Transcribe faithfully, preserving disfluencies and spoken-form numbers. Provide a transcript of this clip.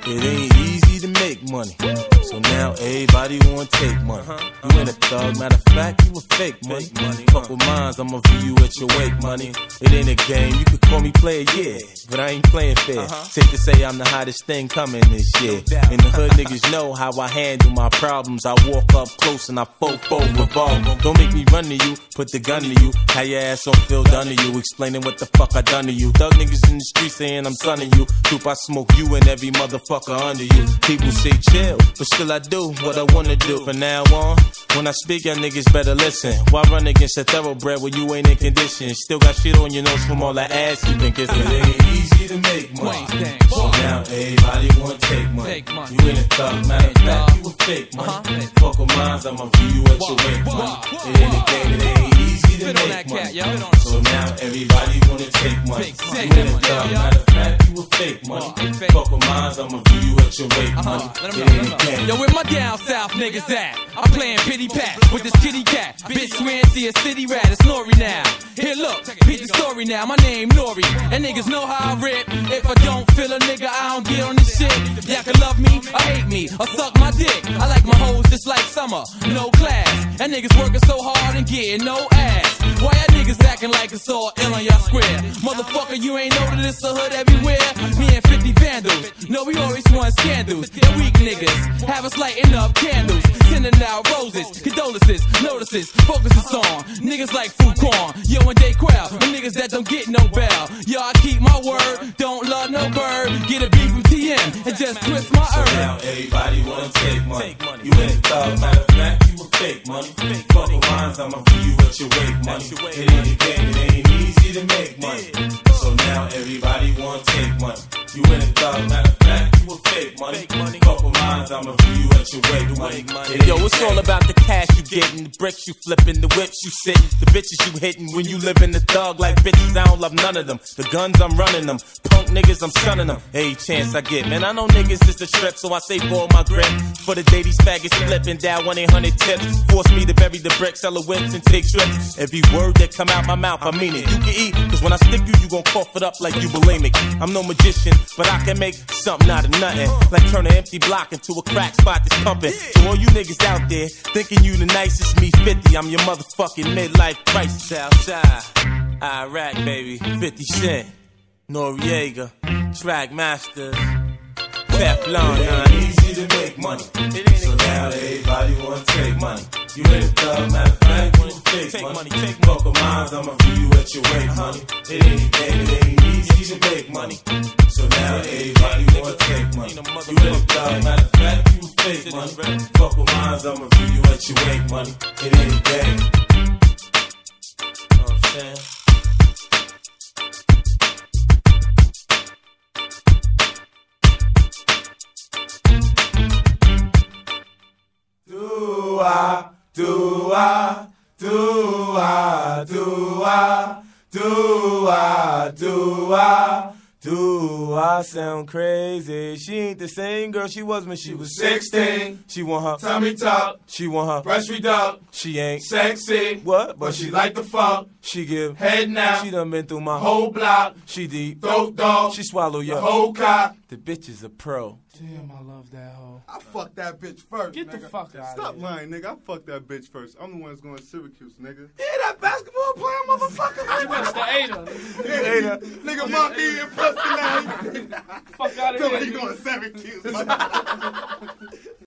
It ain't easy to make money, so now everybody wanna take money. You ain't a thug, matter of fact, you a fake money. Fuck with mines, I'ma view you at your wake money. It ain't a game, you could call me player, yeah, but I ain't playing fair. Safe to say I'm the hottest thing coming this year. In the hood, niggas know how I handle my problems. I walk up close and I fofo revolve. Don't make me run to you, put the gun to you. How your ass on feel done to you, explaining what the fuck I done to you. Thug niggas in the street saying I'm sonning you. Troop, I smoke you and every motherfucker under you. People say chill, but still I do what I wanna do. From now on, when I speak, y'all niggas better listen. Why run against a thoroughbred when you ain't in condition? Still got shit on your nose from all that ass you been kissing. It ain't easy to make money, so now everybody wanna take money. You ain't a thug, matter of fact, you a fake money. Fuck with mines, I'ma view you at your wake money. It ain't a game, it ain't easy to make money, so now everybody wanna take money. You ain't a thug, matter of fact, you a fake money. Fuck with mines, I'ma view you at your wake money. It ain't a game. Yo, where my down south niggas at? I'm playing pity pat with this kitty cat. Bitch swear see a city rat, it's Nori now. Here look, beat the story now, my name Nori. And niggas know how I rip. If I don't feel a nigga, I don't get on this shit. Y'all can love me, or hate me, or suck my dick. I like my hoes just like summer, no class. And niggas working so hard and getting no ass. Why y'all niggas acting like it's all ill on y'all square? Motherfucker, you ain't know that it's a hood everywhere. Me and fifty vandals, no, we always want scandals. The weak niggas have us lighting up candles, sending out roses, condolences, notices, focuses on niggas like Fuquan, yo and Dayquil, the niggas that don't get no bell. Yo, I keep my word, don't love no bird. Get a beat from T M and just twist my so herb. Now everybody wanna take money. You ain't a thug, matter of fact, you a fake money. Fuck with mines, I'ma view you at your wake money. It ain't a game, it ain't easy to make money, so now everybody wanna take money. You ain't a thug, matter of fact, you a fake money. Fuck with mines, I'ma view you at your wake money. Yo, it's all about the cash you getting, the bricks you flipping, the whips you sitting, the bitches you hitting. When you live in the thug like bitches, I don't love none of them. The guns, I'm running them. Punk niggas, I'm stunning them. Every chance I get, man, I know niggas is the trip, so I say for my grip. For the day these faggots flipping down one eight hundred tips. Force me to bury the bricks, sell the whips and take trips. Every word that come out my mouth, I mean it. You can eat, cause when I stick you, you gon' cough it up like you bulimic. I'm no magician, but I can make something out of nothing. Like turn an empty block into a crack spot that's pumping. To all you niggas out there, thinking you the nicest, me fifty, I'm your motherfucking midlife crisis. Outside, Iraq, baby, fifty Cent, Noriega, Track Masters, Teflon. It ain't easy to make money, so now everybody wanna take money. You ain't a thug, matter of fact, you a fake money. Fuck with mines, I'ma view you at your wake money. It ain't a game, it ain't easy to make money, so now everybody wanna take money. You ain't a thug, matter of fact, you a fake money. Fuck with mines, I'ma view you at your wake money. It ain't a game. Know what I'm saying? Do I, do I, do I, do I, do I, do I, do I sound crazy? She ain't the same girl she was when she was sixteen. She want her tummy tuck, she want her breast reduct, she ain't sexy, what? but she like the funk. She give Head now, she done been through my whole block, She deep, throat dog, she swallow the your whole cock. The bitch is a pro. Damn, I love that hoe. I fucked that bitch first. Get the nigga. fuck out of Stop here. lying, nigga. I fucked that bitch first. I'm the one that's going to Syracuse, nigga. Yeah, that basketball playing motherfucker. You must have ate her. Hey, nigga, monkey in Preston now. Fuck out of Tell here. me he going to Syracuse.